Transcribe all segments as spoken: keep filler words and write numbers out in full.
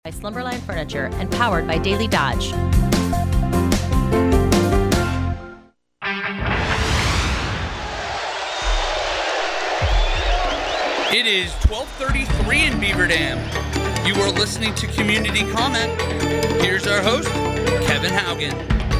By Slumberland Furniture and powered by Daily Dodge. It is twelve thirty-three in Beaver Dam. You are listening to Community Comment. Here's our host, Kevin Haugen.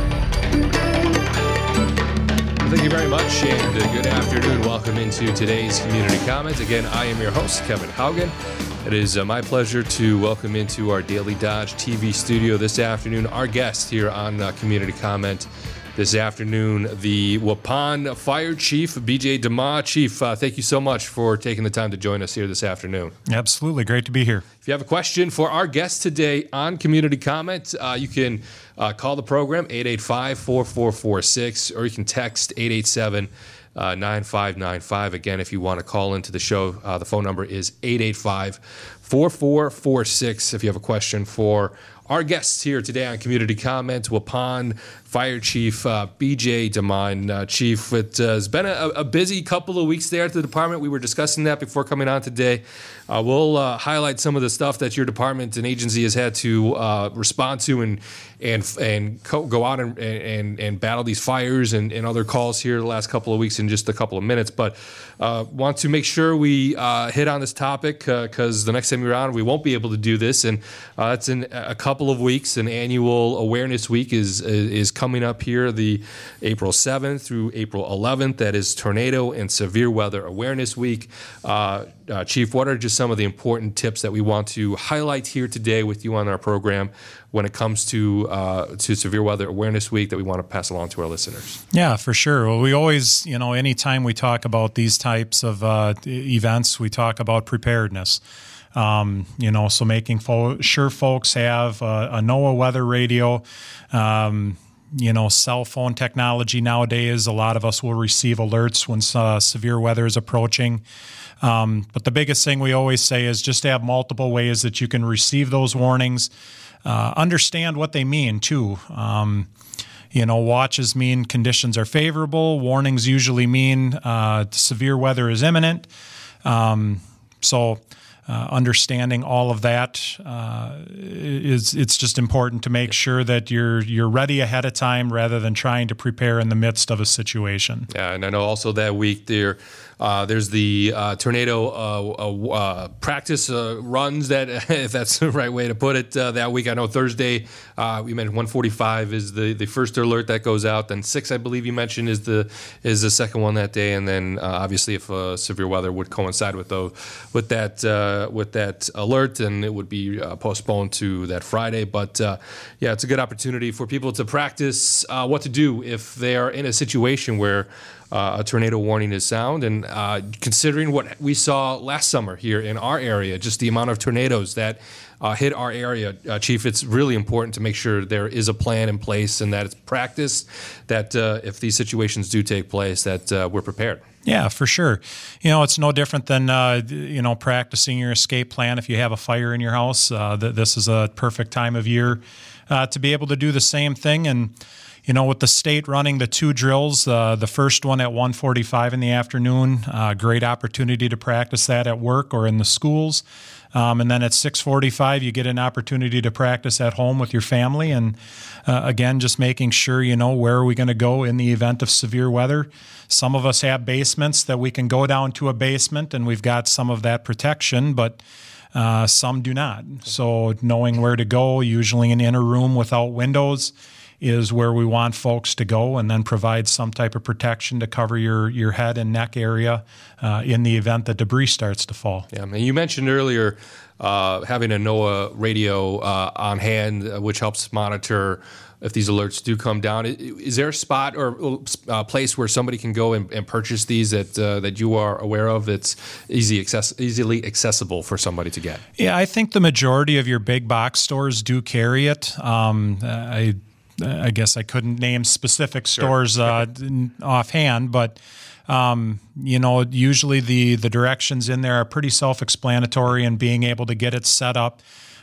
Thank you very much, and uh, good afternoon. Welcome into today's Community Comment. Again, I am your host, Kevin Haugen. It is uh, my pleasure to welcome into our Daily Dodge T V studio this afternoon our guest here on uh, Community Comment this afternoon, the Waupun Fire Chief, B J DeMaw. Chief, uh, thank you so much for taking the time to join us here this afternoon. Absolutely. Great to be here. If you have a question for our guest today on Community Comment, uh, you can uh, call the program, eight eight five, four four four six, or you can text eight eight seven, nine five nine five. Again, if you want to call into the show, uh, the phone number is eight eight five, four four four six. If you have a question for our guests here today on Community Comment, Waupun Fire Chief uh, B J DeMaw. Uh, Chief, it uh, has been a, a busy couple of weeks there at the department. We were discussing that before coming on today. Uh, we'll uh, highlight some of the stuff that your department and agency has had to uh, respond to and and and co- go out and, and and battle these fires and, and other calls here the last couple of weeks in just a couple of minutes. But uh, want to make sure we uh, hit on this topic because uh, the next time you're on, we won't be able to do this, and uh, that's in a couple of weeks. An annual awareness week is is coming up here, the April seventh through April eleventh. That is Tornado and Severe Weather Awareness Week. Uh, uh, Chief, what are just some of the important tips that we want to highlight here today with you on our program when it comes to uh, to Severe Weather Awareness Week that we want to pass along to our listeners? Yeah, for sure. Well, we always, you know, anytime we talk about these types of uh, events, we talk about preparedness. Um, you know, so making fo- sure folks have a, a NOAA weather radio. Um, you know, cell phone technology nowadays, a lot of us will receive alerts when uh, severe weather is approaching. Um, but the biggest thing we always say is just to have multiple ways that you can receive those warnings. Uh, understand what they mean, too. Um, you know, watches mean conditions are favorable. Warnings usually mean uh, severe weather is imminent. Um, so uh, understanding all of that uh, is it's just important to make sure that you're you're ready ahead of time rather than trying to prepare in the midst of a situation. Yeah, and I know also that week there. Uh, there's the uh, tornado uh, uh, practice uh, runs, that if that's the right way to put it, uh, that week. I know Thursday, uh, we mentioned one forty-five is the, the first alert that goes out. Then six, I believe you mentioned, is the is the second one that day. And then uh, obviously, if uh, severe weather would coincide with those, with that uh, with that alert, then it would be uh, postponed to that Friday. But uh, yeah, it's a good opportunity for people to practice uh, what to do if they are in a situation where Uh, a tornado warning is sound. And uh, considering what we saw last summer here in our area, just the amount of tornadoes that uh, hit our area, uh, Chief, it's really important to make sure there is a plan in place and that it's practiced, that uh, if these situations do take place, that uh, we're prepared. Yeah, for sure. You know, it's no different than, uh, you know, practicing your escape plan if you have a fire in your house. Uh, th- this is a perfect time of year uh, to be able to do the same thing. And you know, with the state running the two drills, uh, the first one at one forty-five in the afternoon, uh, great opportunity to practice that at work or in the schools. Um, and then at six forty-five, you get an opportunity to practice at home with your family. And uh, again, just making sure, you know, where are we going to go in the event of severe weather? Some of us have basements that we can go down to a basement and we've got some of that protection, but uh, some do not. So knowing where to go, usually an inner room without windows, is where we want folks to go, and then provide some type of protection to cover your, your head and neck area uh, in the event that debris starts to fall. Yeah, and you mentioned earlier uh, having a NOAA radio uh, on hand, uh, which helps monitor if these alerts do come down. Is there a spot or a place where somebody can go and, and purchase these that uh, that you are aware of that's easy access, easily accessible for somebody to get? Yeah, I think the majority of your big box stores do carry it. Um, I I guess I couldn't name specific stores sure. uh, offhand, but um, you know, usually the the directions in there are pretty self-explanatory, and being able to get it set up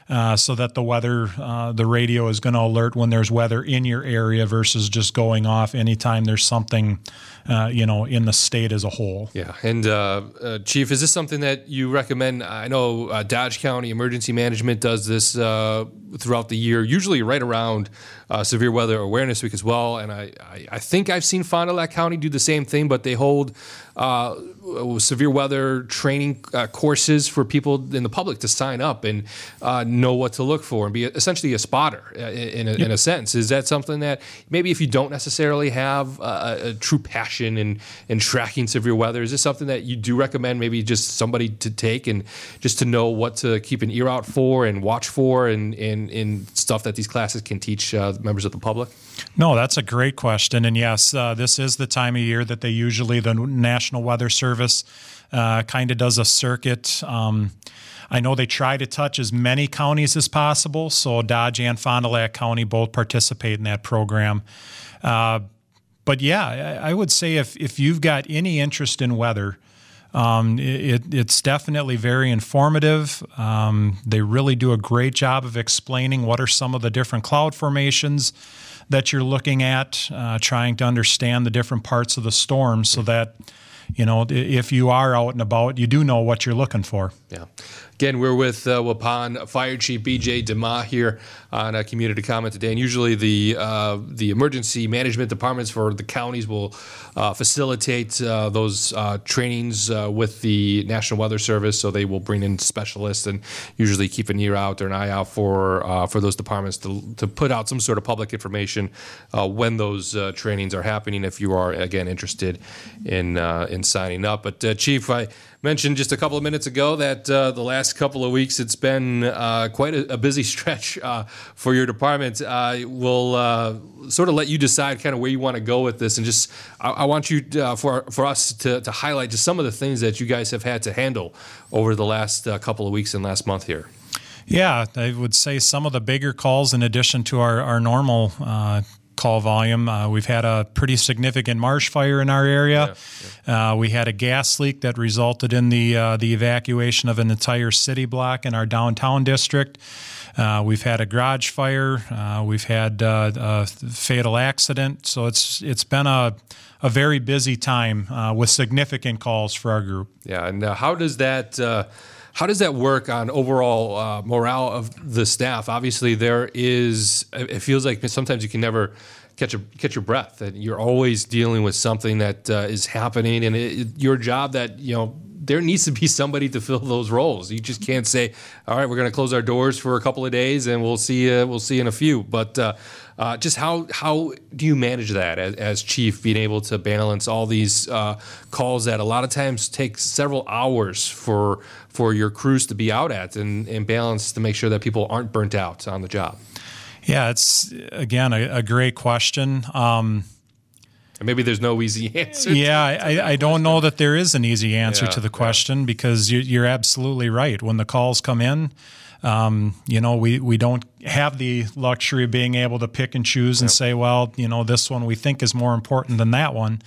uh, so that the weather, uh, the radio is going to alert when there's weather in your area versus just going off anytime there's something, uh, you know, in the state as a whole. Yeah. And uh, uh, Chief, is this something that you recommend? I know uh, Dodge County Emergency Management does this uh, throughout the year, usually right around uh, Severe Weather Awareness Week as well. And I, I, I think I've seen Fond du Lac County do the same thing, but they hold uh, severe weather training uh, courses for people in the public to sign up and uh, know what to look for and be essentially a spotter uh, in, a, yep. in a sense. Is that something that maybe if you don't necessarily have a, a true passion in, in tracking severe weather, is this something that you do recommend maybe just somebody to take and just to know what to keep an ear out for and watch for and, and, and stuff that these classes can teach uh, members of the public? No, that's a great question. And yes, uh, this is the time of year that they usually, the National Weather Service uh, kind of does a circuit. Um, I know they try to touch as many counties as possible, so Dodge and Fond du Lac County both participate in that program. Uh, but yeah, I, I would say if, if you've got any interest in weather, Um, it, it's definitely very informative. Um, they really do a great job of explaining what are some of the different cloud formations that you're looking at, uh, trying to understand the different parts of the storm so that, you know, if you are out and about, you do know what you're looking for. Yeah. Again, we're with uh, Waupun Fire Chief B J DeMa here on a community comment today. And usually the uh, the emergency management departments for the counties will uh, facilitate uh, those uh, trainings uh, with the National Weather Service. So they will bring in specialists and usually keep an ear out or an eye out for uh, for those departments to to put out some sort of public information uh, when those uh, trainings are happening. If you are again interested in uh, in signing up, but uh, Chief, I mentioned just a couple of minutes ago that uh, the last couple of weeks it's been uh, quite a, a busy stretch uh, for your department. Uh, we'll uh, sort of let you decide kind of where you want to go with this, and just I, I want you to, uh, for for us to, to highlight just some of the things that you guys have had to handle over the last uh, couple of weeks and last month here. Yeah, I would say some of the bigger calls in addition to our, our normal uh call volume. Uh, we've had a pretty significant marsh fire in our area. Yeah, yeah. Uh, we had a gas leak that resulted in the uh, the evacuation of an entire city block in our downtown district. Uh, we've had a garage fire. Uh, we've had uh, a fatal accident. So it's it's been a a very busy time uh, with significant calls for our group. Yeah, and uh, how does that uh, how does that work on overall uh, morale of the staff? Obviously, there is. It feels like sometimes you can never catch a catch your breath, and you're always dealing with something that uh, is happening, and it, your job that you know. There needs to be somebody to fill those roles. You just can't say, "All right, we're going to close our doors for a couple of days, and we'll see. Uh, we'll see in a few." But uh, uh, just how how do you manage that as, as chief, being able to balance all these uh, calls that a lot of times take several hours for for your crews to be out at, and, and balance to make sure that people aren't burnt out on the job? Yeah, it's again a, a great question. Um, And maybe there's no easy answer. Yeah, to, to I, I don't know that there is an easy answer yeah, to the question yeah. because you, you're absolutely right. When the calls come in, um, you know, we, we don't have the luxury of being able to pick and choose and yeah. say, well, you know, this one we think is more important than that one.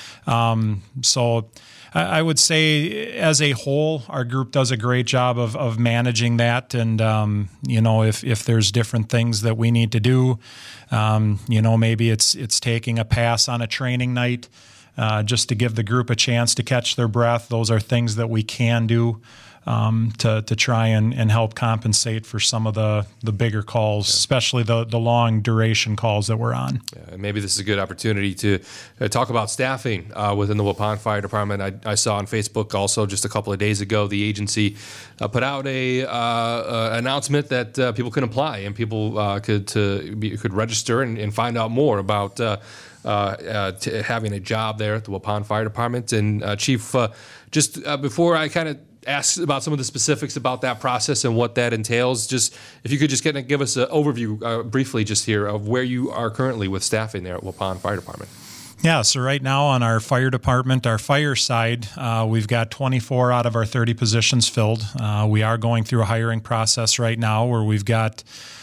Um, so I, I would say as a whole, our group does a great job of, of managing that. And, um, you know, if, if there's different things that we need to do, Um, you know, maybe it's it's taking a pass on a training night uh, just to give the group a chance to catch their breath. Those are things that we can do um, to to try and, and help compensate for some of the, the bigger calls, yeah. especially the, the long duration calls that we're on. Yeah, and maybe this is a good opportunity to uh, talk about staffing uh, within the Waupun Fire Department. I, I saw on Facebook also just a couple of days ago the agency uh, put out a uh, uh, announcement that uh, people can apply and people uh, could to be, could register and, and find out more about uh, uh, uh, t- having a job there at the Waupun Fire Department. And uh, Chief, uh, just uh, before I kind of ask about some of the specifics about that process and what that entails, just if you could just kind of give us an overview uh, briefly just here of where you are currently with staffing there at Waupun Fire Department. Yeah, so right now on our fire department, our fire side, uh, we've got twenty-four out of our thirty positions filled. Uh, we are going through a hiring process right now where we've got,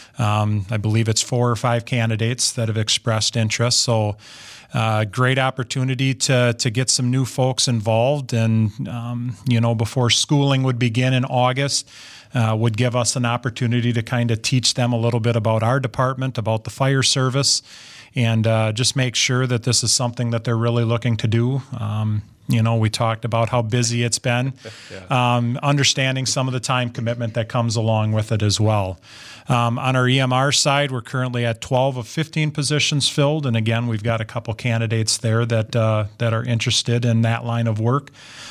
um, I believe it's four or five candidates that have expressed interest. So Uh, great opportunity to to get some new folks involved, and um, you know, before schooling would begin in August, uh, would give us an opportunity to kind of teach them a little bit about our department, about the fire service, and uh, just make sure that this is something that they're really looking to do. Um, You know, we talked about how busy it's been, yeah. um, understanding some of the time commitment that comes along with it as well. Um, on our E M R side, we're currently at twelve of fifteen positions filled, and again, we've got a couple candidates there that uh, that are interested in that line of work.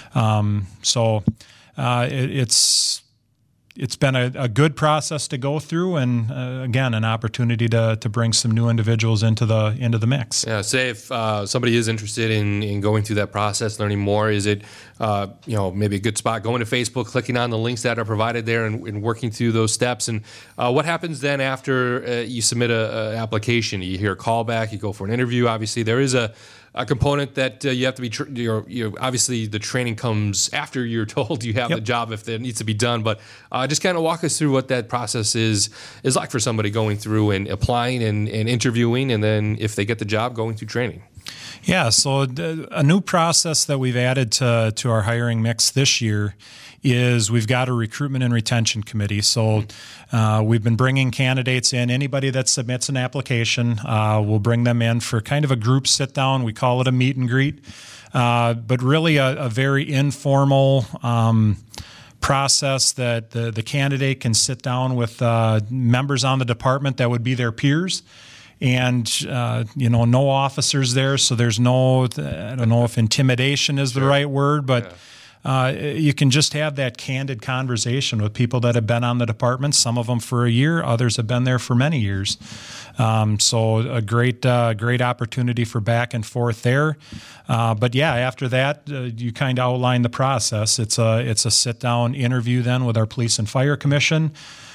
Um, so uh, it, it's it's been a, a good process to go through, and uh, again, an opportunity to to bring some new individuals into the into the mix. Yeah, say if uh, somebody is interested in, in going through that process, learning more, is it uh, you know maybe a good spot going to Facebook, clicking on the links that are provided there, and, and working through those steps? And uh, what happens then after uh, you submit a, a application? You hear a callback, you go for an interview. Obviously, there is a a component that uh, you have to be, tr- you're, you're, obviously the training comes after you're told you have yep. the job if it needs to be done, but uh, just kind of walk us through what that process is is like for somebody going through and applying and, and interviewing, and then if they get the job, going through training. Yeah, so a new process that we've added to, to our hiring mix this year is we've got a recruitment and retention committee. So uh, we've been bringing candidates in. Anybody that submits an application, uh, we'll bring them in for kind of a group sit down. We call it a meet and greet, uh, but really a, a very informal um, process that the, the candidate can sit down with uh, members on the department that would be their peers. And, uh, you know, no officers there, so there's no, I don't know if intimidation is the right word, but yeah. Uh, you can just have that candid conversation with people that have been on the department, some of them for a year, others have been there for many years. Um, so a great uh, great opportunity for back and forth there. Uh, but, yeah, after that, uh, you kind of outline the process. It's a, it's a sit-down interview then with our Police and Fire Commission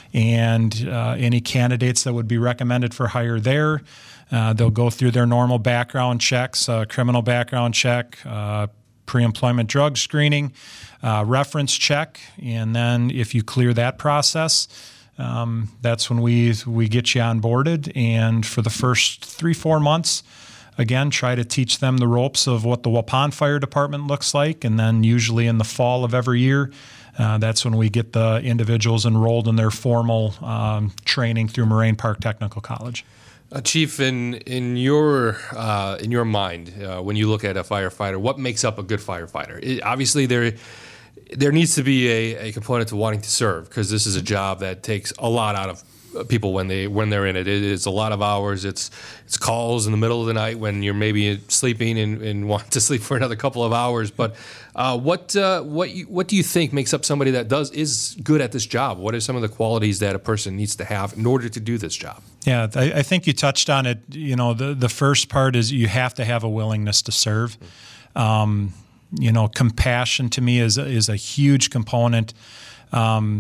and uh, any candidates that would be recommended for hire there. Uh, they'll go through their normal background checks, uh, criminal background check, uh pre-employment drug screening, uh, reference check, and then if you clear that process, um, that's when we we get you onboarded. And for the first three, four months, again, try to teach them the ropes of what the Waupun Fire Department looks like, and then usually in the fall of every year, uh, that's when we get the individuals enrolled in their formal um, training through Moraine Park Technical College. Uh, Chief, in in your uh, in your mind, uh, when you look at a firefighter, what makes up a good firefighter? It, obviously, there there needs to be a, a component to wanting to serve, because this is a job that takes a lot out of people when they when they're in it. It is a lot of hours. It's it's calls in the middle of the night when you're maybe sleeping and, and want to sleep for another couple of hours. But uh, what uh, what you, what do you think makes up somebody that does is good at this job? What are some of the qualities that a person needs to have in order to do this job? Yeah, I, I think you touched on it. You know, the the first part is you have to have a willingness to serve. Um, you know, compassion to me is is a huge component. Um,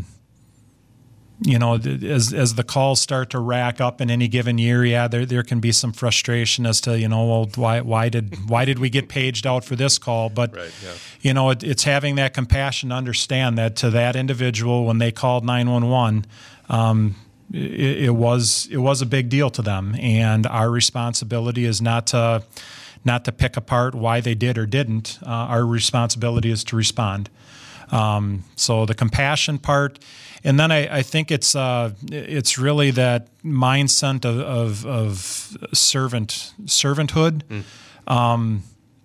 You know, as as the calls start to rack up in any given year, yeah, there there can be some frustration as to, you know, well, why why did why did we get paged out for this call? But right, yeah. you know, it, it's having that compassion to understand that to that individual when they called nine one one, um, it, it was it was a big deal to them, and our responsibility is not to not to pick apart why they did or didn't. Uh, our responsibility is to respond. Um, so the compassion part. And then I, I think it's uh, it's really that mindset of, of, of servant servanthood, mm. um,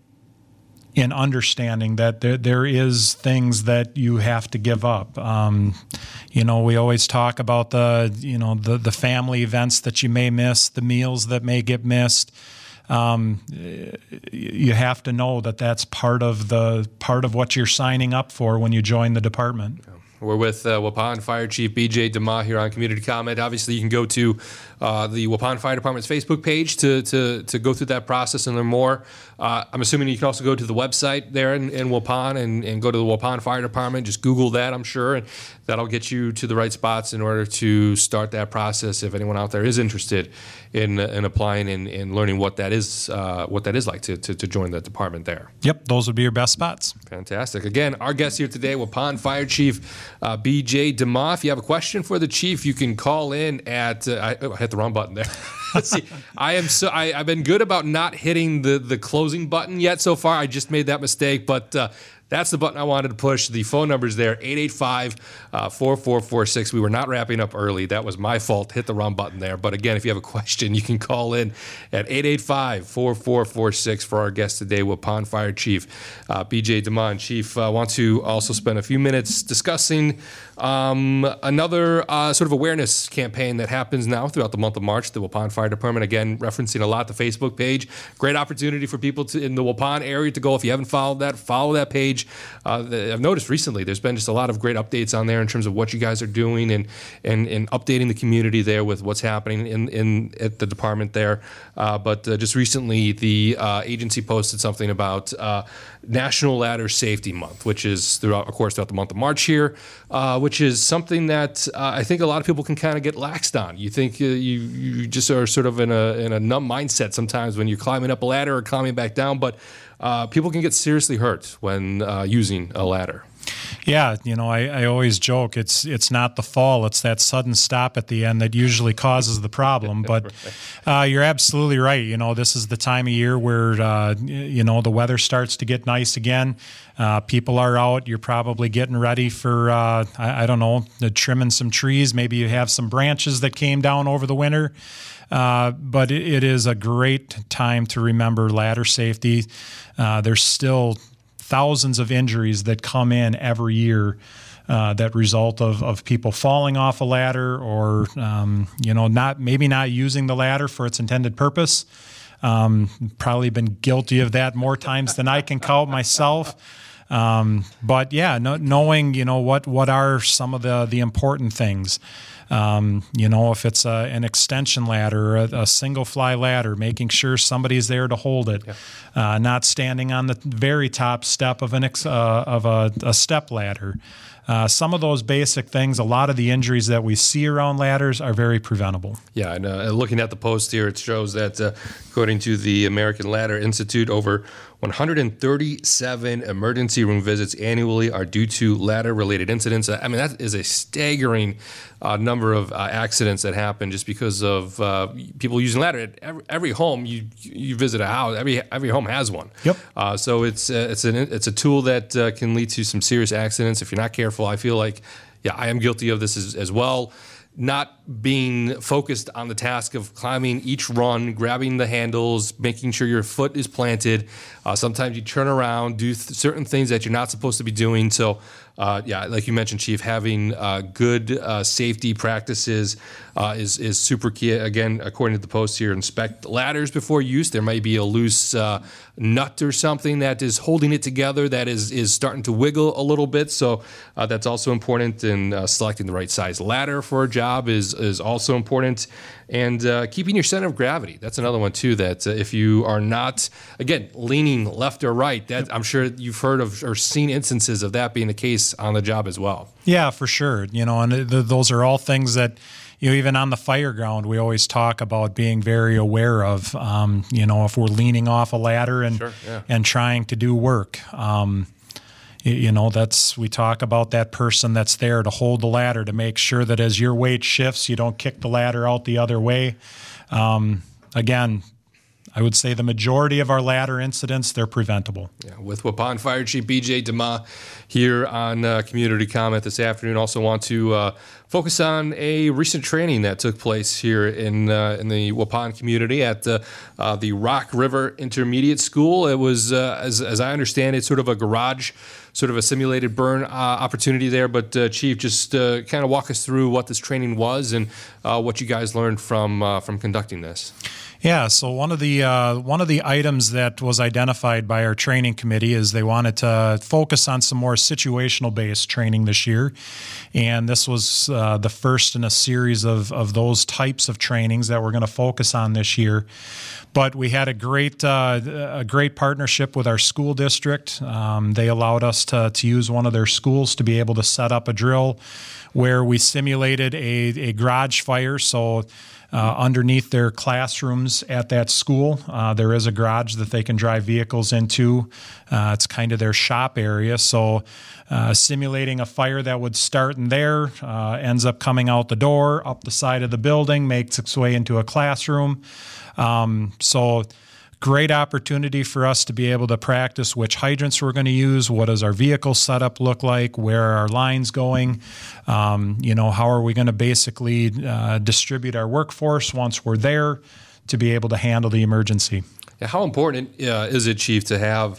in understanding that there there is things that you have to give up. Um, you know, we always talk about the you know the the family events that you may miss, the meals that may get missed. Um, you have to know that that's part of the part of what you're signing up for when you join the department. Yeah. We're with uh, Waupun Fire Chief B J DeMott here on Community Comment. Obviously, you can go to uh, the Waupun Fire Department's Facebook page to to to go through that process and learn more. Uh, I'm assuming you can also go to the website there in, in Waupun and, and go to the Waupun Fire Department. Just Google that, I'm sure, and that'll get you to the right spots in order to start that process. If anyone out there is interested in in applying and, and learning what that is uh, what that is like to, to to join the department there. Yep, those would be your best spots. Fantastic. Again, our guest here today, Waupun Fire Chief uh, B J DeMott. If you have a question for the chief, you can call in at. Uh, I, oh, I hit the wrong button there. Let's see. I am so. I, I've been good about not hitting the the closing button yet so far. I just made that mistake, but. Uh, That's the button I wanted to push. The phone number is there, eight eight five, four four four six. We were not wrapping up early. That was my fault. Hit the wrong button there. But again, if you have a question, you can call in at eight eight five, four four four six for our guest today, Waupun Fire Chief uh, B J DeMond. Chief, I uh, want to also spend a few minutes discussing um, another uh, sort of awareness campaign that happens now throughout the month of March. The Waupun Fire Department, again, referencing a lot the Facebook page. Great opportunity for people to, in the Waupun area to go. If you haven't followed that, follow that page. Uh, the, I've noticed recently there's been just a lot of great updates on there in terms of what you guys are doing and and, and updating the community there with what's happening in, in at the department there. Uh, but uh, just recently, the uh, agency posted something about uh, National Ladder Safety Month, which is throughout, of course, throughout the month of March here, uh, which is something that uh, I think a lot of people can kind of get laxed on. You think uh, you you just are sort of in a in a numb mindset sometimes when you're climbing up a ladder or climbing back down, but uh, people can get seriously hurt when uh, using a ladder. Yeah, you know, I, I always joke it's it's not the fall, it's that sudden stop at the end that usually causes the problem. But uh, you're absolutely right. You know, this is the time of year where, uh, you know, the weather starts to get nice again. Uh, people are out. You're probably getting ready for, uh, I, I don't know, trimming some trees. Maybe you have some branches that came down over the winter. Uh, but it, it is a great time to remember ladder safety. Uh, there's still thousands of injuries that come in every year uh, that result of, of people falling off a ladder or, um, you know, not maybe not using the ladder for its intended purpose. Um, probably been guilty of that more times than I can count myself. Um, but yeah, no, knowing, you know, what, what are some of the, the important things. Um, you know, if it's a, an extension ladder, a, a single fly ladder, making sure somebody's there to hold it, yeah. uh, not standing on the very top step of an ex, uh, of a, a step ladder. Uh, some of those basic things, a lot of the injuries that we see around ladders are very preventable. Yeah, and uh, looking at the post here, it shows that uh, according to the American Ladder Institute, over one hundred thirty-seven emergency room visits annually are due to ladder-related incidents. I mean, that is a staggering uh, number of uh, accidents that happen just because of uh, people using ladder. At every, every home you you visit a house, every every home has one. Yep. Uh, so it's uh, it's an it's a tool that uh, can lead to some serious accidents if you're not careful. I feel like, yeah, I am guilty of this as, as well. Not being focused on the task of climbing each run, grabbing the handles, making sure your foot is planted. Uh, sometimes you turn around, do th- certain things that you're not supposed to be doing. So, uh, yeah, like you mentioned, Chief, having uh, good uh, safety practices uh, is is super key. Again, according to the post here, inspect ladders before use. There might be a loose uh, nut or something that is holding it together that is is starting to wiggle a little bit. So uh, that's also important. In uh, selecting the right size ladder for a job is is also important. And uh, keeping your center of gravity. That's another one, too, that uh, if you are not, again, leaning left or right, that I'm sure you've heard of or seen instances of that being the case on the job as well. Yeah, for sure. You know, and th- those are all things that, you know, even on the fire ground, we always talk about being very aware of, um, you know, if we're leaning off a ladder and, sure, yeah. and trying to do work. Um You know, that's, we talk about that person that's there to hold the ladder to make sure that as your weight shifts, you don't kick the ladder out the other way. Um, again, I would say the majority of our ladder incidents, they're preventable. Yeah, with Waupun Fire Chief B J DeMond here on uh, Community Comment this afternoon. Also want to uh, focus on a recent training that took place here in uh, in the Waupun community at uh, uh, the Rock River Intermediate School. It was, uh, as, as I understand it, sort of a garage, sort of a simulated burn uh, opportunity there. But uh, Chief, just uh, kind of walk us through what this training was and uh, what you guys learned from uh, from conducting this. Yeah, so one of the uh, one of the items that was identified by our training committee is they wanted to focus on some more situational based training this year, and this was uh, the first in a series of of those types of trainings that we're going to focus on this year. But we had a great uh, a great partnership with our school district. Um, they allowed us to to use one of their schools to be able to set up a drill where we simulated a a garage fire. So. Uh, underneath their classrooms at that school, uh, there is a garage that they can drive vehicles into. Uh, it's kind of their shop area. So uh, simulating a fire that would start in there, uh, ends up coming out the door, up the side of the building, makes its way into a classroom. Um, so great opportunity for us to be able to practice which hydrants we're going to use, what does our vehicle setup look like, where are our lines going, um, you know, how are we going to basically uh, distribute our workforce once we're there to be able to handle the emergency. Yeah, how important uh, is it, Chief, to have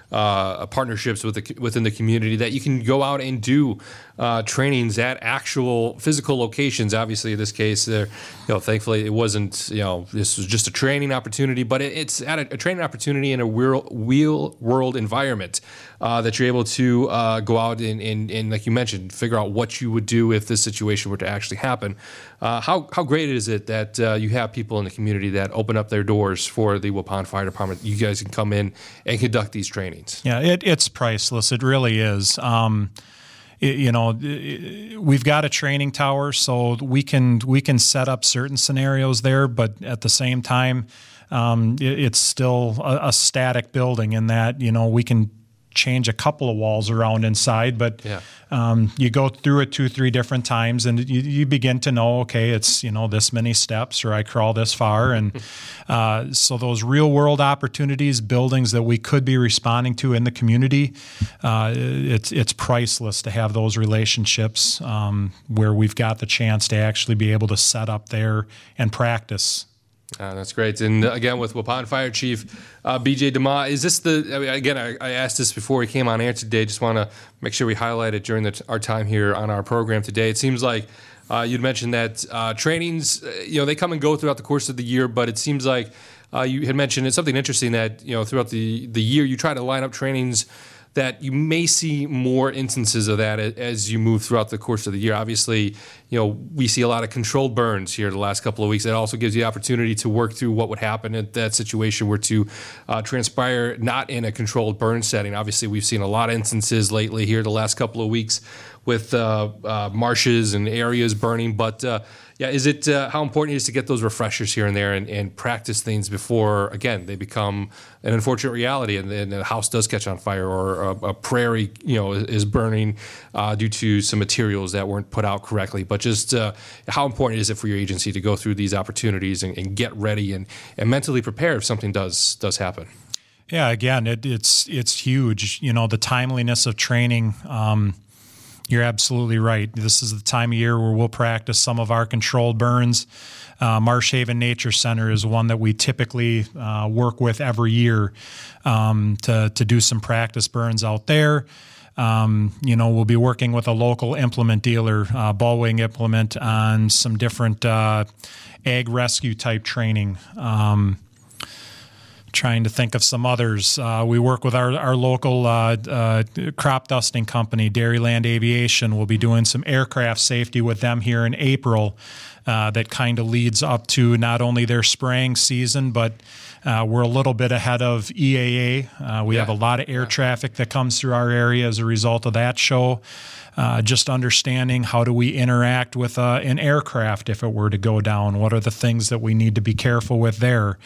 Uh, partnerships with the, within the community that you can go out and do uh, trainings at actual physical locations? Obviously, in this case, there, you know, thankfully it wasn't, you know, this was just a training opportunity, but it, it's at a, a training opportunity in a real, real world environment uh, that you're able to uh, go out and, and, and, like you mentioned, figure out what you would do if this situation were to actually happen. Uh, how how great is it that uh, you have people in the community that open up their doors for the Waupun Fire Department? You guys can come in and conduct these trainings. Yeah, it, it's priceless. It really is. Um, it, you know, it, we've got a training tower, so we can we can set up certain scenarios there, but at the same time, um, it, it's still a, a static building in that, you know, we can change a couple of walls around inside, but yeah. um, you go through it two, three different times, and you, you begin to know, okay, it's, you know, this many steps, or I crawl this far, and uh, so those real world opportunities, buildings that we could be responding to in the community, uh, it's it's priceless to have those relationships um, where we've got the chance to actually be able to set up there and practice. Uh, that's great. And again, with Waupun Fire Chief uh, B J DeMott, is this the, I mean, again, I, I asked this before we came on air today, just want to make sure we highlight it during the, our time here on our program today. It seems like uh, you'd mentioned that uh, trainings, uh, you know, they come and go throughout the course of the year, but it seems like uh, you had mentioned it's something interesting that, you know, throughout the, the year, you try to line up trainings that you may see more instances of that as you move throughout the course of the year. Obviously, you know, we see a lot of controlled burns here the last couple of weeks. That also gives you the opportunity to work through what would happen if that situation were to uh, transpire not in a controlled burn setting. Obviously, we've seen a lot of instances lately here the last couple of weeks with uh, uh, marshes and areas burning. But uh, yeah, is it uh, how important it is to get those refreshers here and there and, and practice things before, again, they become an unfortunate reality and, and the house does catch on fire, or a, a prairie, you know, is burning uh, due to some materials that weren't put out correctly. But just uh, how important is it for your agency to go through these opportunities and, and get ready and, and mentally prepare if something does does happen? Yeah, again, it, it's it's huge. You know, the timeliness of training. Um, You're absolutely right. This is the time of year where we'll practice some of our controlled burns. Uh, Marsh Haven Nature Center is one that we typically uh, work with every year um, to, to do some practice burns out there. Um, you know, we'll be working with a local implement dealer, uh, Ballwing Implement, on some different uh, ag rescue type training. Um, Trying to think of some others. Uh, we work with our, our local uh, uh, crop dusting company, Dairyland Aviation. We'll be doing some aircraft safety with them here in April. Uh, that kind of leads up to not only their spraying season, but uh, we're a little bit ahead of E A A. Uh, we yeah. have a lot of air traffic that comes through our area as a result of that show. Uh, just understanding how do we interact with uh, an aircraft if it were to go down. What are the things that we need to be careful with there?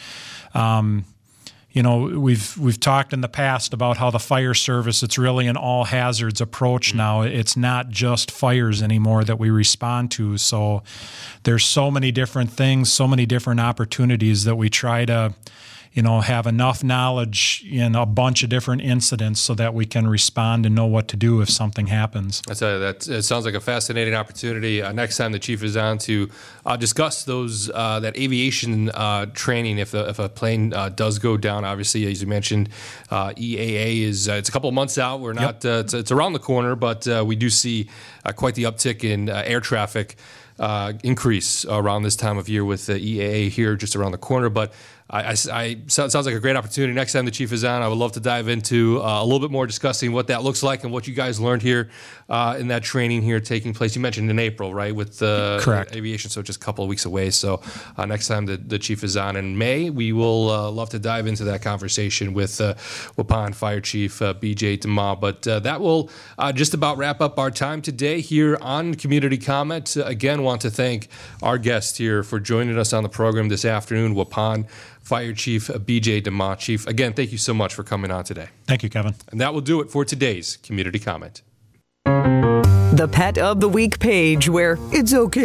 Um, You know, we've we've talked in the past about how the fire service, it's really an all hazards approach now. It's not just fires anymore that we respond to. So there's so many different things, so many different opportunities that we try to, you know, have enough knowledge in a bunch of different incidents so that we can respond and know what to do if something happens. I tell you, that it sounds like a fascinating opportunity. Uh, next time the chief is on to uh, discuss those uh, that aviation uh, training if a, if a plane uh, does go down. Obviously, as you mentioned, uh, E A A is uh, it's a couple of months out. We're not yep. uh, it's, it's around the corner, but uh, we do see uh, quite the uptick in uh, air traffic uh, increase around this time of year with the E A A here just around the corner. But I, I, I sounds like a great opportunity. Next time the chief is on, I would love to dive into uh, a little bit more discussing what that looks like and what you guys learned here uh, in that training here taking place. You mentioned in April, right, with uh, Correct. aviation, so just a couple of weeks away. So uh, next time the, the chief is on in May, we will uh, love to dive into that conversation with uh, Waupun Fire Chief uh, B J DeMott. But uh, that will uh, just about wrap up our time today here on Community Comment. Uh, again, want to thank our guest here for joining us on the program this afternoon, Waupun Fire Chief B J DeMott. Chief, again, thank you so much for coming on today. Thank you, Kevin. And that will do it for today's Community Comment. The Pet of the Week page, where it's okay